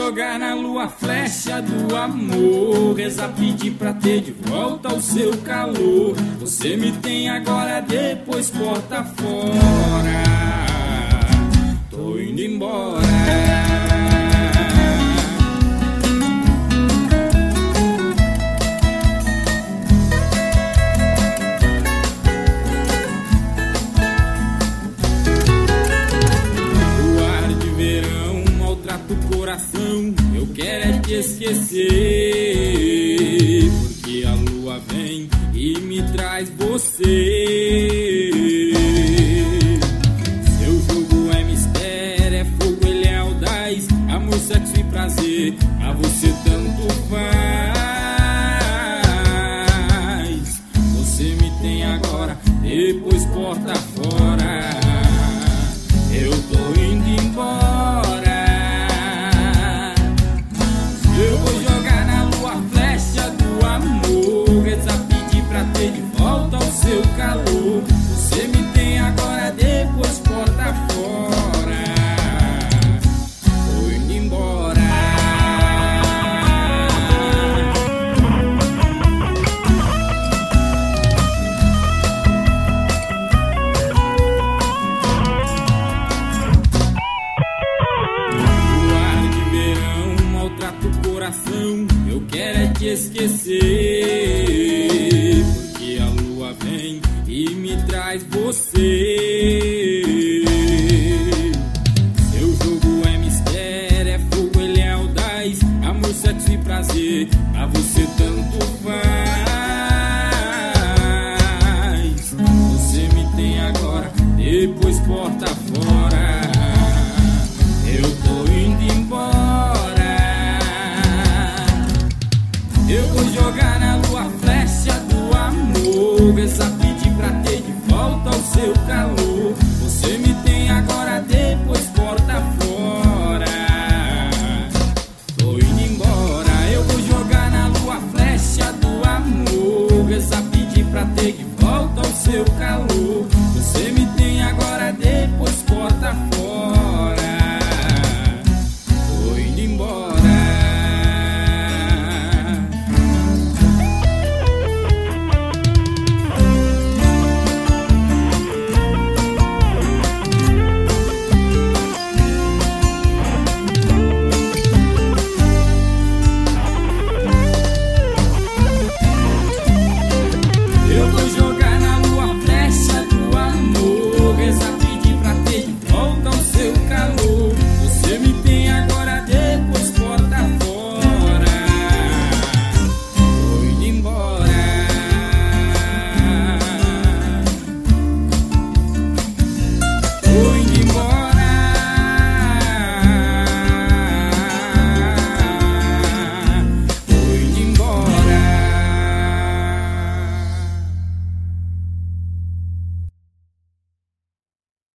jogar na lua a flecha do amor, rezar, pedir pra ter de volta o seu calor. Você me tem agora, depois porta fora. Tô indo embora. Eu quero é te esquecer, porque a lua vem e me traz você. Seu jogo é mistério, é fogo e lealdade, amor, sexo e prazer, a você tanto faz. Você me tem agora, depois porta fora. Eu tô indo embora. Eu vou jogar na lua a flecha do amor, rezar, pedir pra ter de volta o seu calor. Você me tem agora, depois porta fora. Tô indo embora. Eu quero é te esquecer, porque a lua vem e me traz você. Seu jogo é mistério, é fogo e lealdade, amor, sexo e prazer, a você tanto faz. Você me tem agora, depois porta fora. Eu tô indo embora. Eu vou jogar na lua a flecha do amor, rezar, pedir pra ter de volta o seu calor. Você me tem agora, depois porta fora. Tô indo embora. Eu vou jogar na lua a flecha do amor, rezar,